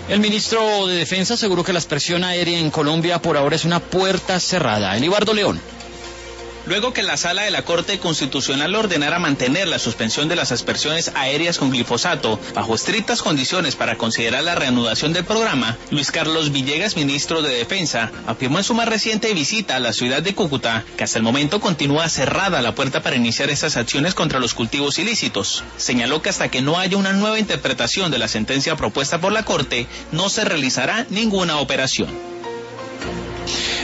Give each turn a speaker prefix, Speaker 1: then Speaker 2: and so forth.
Speaker 1: El ministro de Defensa aseguró que la aspersión aérea en Colombia por ahora es una puerta cerrada. Elibardo León.
Speaker 2: Luego que la Sala de la Corte Constitucional ordenara mantener la suspensión de las aspersiones aéreas con glifosato bajo estrictas condiciones para considerar la reanudación del programa, Luis Carlos Villegas, ministro de Defensa, afirmó en su más reciente visita a la ciudad de Cúcuta que hasta el momento continúa cerrada la puerta para iniciar estas acciones contra los cultivos ilícitos. Señaló que hasta que no haya una nueva interpretación de la sentencia propuesta por la Corte, no se realizará ninguna operación.